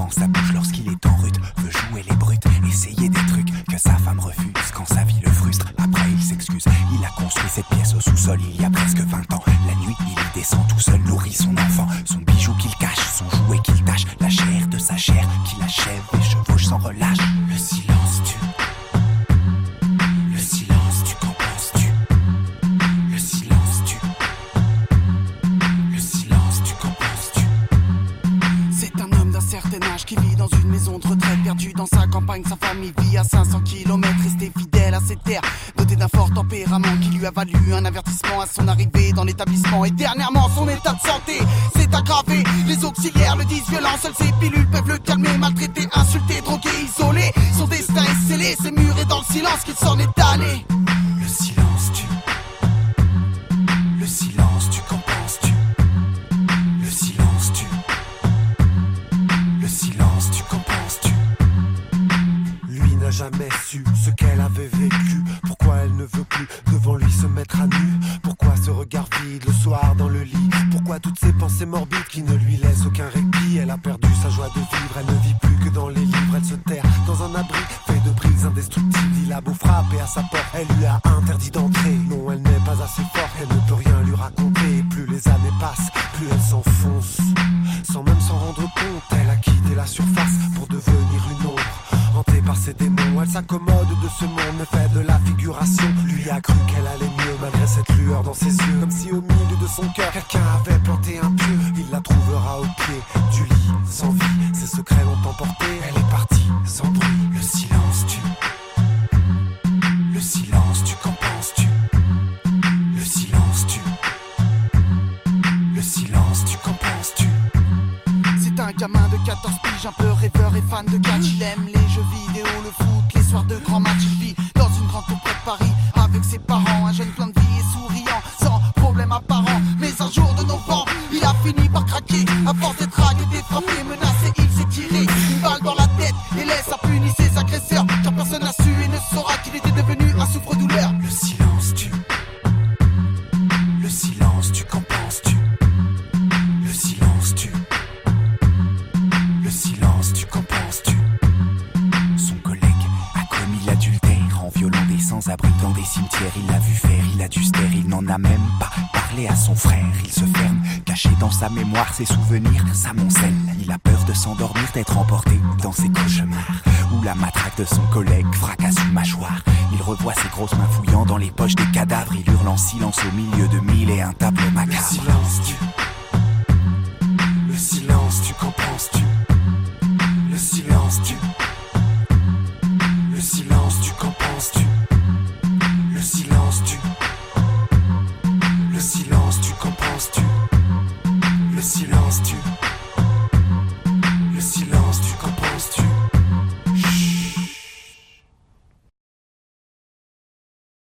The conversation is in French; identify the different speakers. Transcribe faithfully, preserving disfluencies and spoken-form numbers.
Speaker 1: dans sa bouche lorsqu'il est en rut, veut jouer les brutes, essayer des trucs que sa femme refuse quand sa vie le frustre. Après il s'excuse, il a construit cette pièce au sous-sol il y a presque vingt ans. La nuit il y descend tout seul, nourrit son enfant, son bijou qu'il cache, son jouet qu'il tâche, la chair de sa chair qu'il achève et chevauche sans relâche. Le silence tue. Le silence tue, qu'en penses-tu? Le silence tue. Le silence tue, qu'en penses-tu?
Speaker 2: C'est un homme d'un certain âge qui vit dans une maison de retraite, perdu dans sa campagne, sa famille vit à cinq cents kilomètres, resté fidèle à ses terres, doté d'un fort tempérament qui lui a valu un avertissement à son arrivée dans l'établissement. Et dernièrement son état de santé s'est aggravé, les auxiliaires le disent violent, seules ces pilules peuvent le calmer, maltraité, insulté, drogué, isolé. Son destin est scellé, c'est muré dans le silence qu'il s'en est allé.
Speaker 1: Le silence tue. Le silence tue, qu'en penses-tu? Le silence tue. Le silence tue, qu'en penses-tu?
Speaker 3: Lui n'a jamais su ce qu'elle avait vécu. Pourquoi elle ne veut plus devant lui se mettre à nu? Pourquoi ce regard vide le soir dans le lit? Pourquoi toutes ces pensées morbides qui ne lui laissent aucun répit? Elle a perdu sa joie de vivre, elle ne vit plus que dans les livres. Elle se terre dans un abri fait de briques indestructibles. Il a beau frapper à sa porte, elle lui a interdit d'entrer. Non, elle n'est pas assez forte, elle ne peut rien lui raconter. Plus les années passent, plus elle s'enfonce. Sans même s'en rendre compte, elle a quitté la surface pour devenir une ombre. Hantée par ses démons, elle s'accommode de ce monde, mais fait de la figuration. Lui a cru qu'elle allait mieux malgré cette lueur dans ses yeux. Comme si au milieu de son cœur, quelqu'un avait planté un pieu. Il la trouvera au pied du lit, sans vie. Ses secrets l'ont emporté, elle est partie sans bruit.
Speaker 1: Le silence tue. Le silence tue, qu'en penses-tu? Le silence tue. Le silence tue, qu'en penses-tu?
Speaker 2: C'est un gamin de quatorze piges, un peu rêveur et fan de catch. Il aime les jeux vidéo, le foot, les soirs de grand match. Il vit dans une grande tour près de Paris avec ses parents. Un jeune plein de vie et souriant, sans problème apparent. Mais un jour de novembre, il a fini par craquer. À force d'être agité, frappé, menacé, il s'est tiré une balle dans la tête et laisse à punir ses agresseurs. Car personne n'a su et ne saura qu'il était devenu un souffre-douleur.
Speaker 1: Le silence tue. Le silence tue, qu'en penses-tu? Le silence tue. Le silence tue, qu'en penses-tu? Son collègue a commis l'adultère en violant des sans-abri dans des cimetières. Il l'a vu faire, il a dû se taire, il n'en a même pas parlé à son frère. Il se ferme, caché dans sa mémoire, ses souvenirs s'amoncellent. Il a peur de s'endormir, d'être emporté dans ses cauchemars, où la matraque de son collègue fracasse une mâchoire. Il revoit ses grosses mains fouillant dans les poches des cadavres. Il hurle en silence au milieu de mille et un tableaux macabres.
Speaker 3: Le silence tue. Le silence tue, qu'en penses-tu? Le silence tue. Le silence tue, qu'en penses-tu? Le silence tue. Le silence tue, qu'en penses-tu? Le silence tue.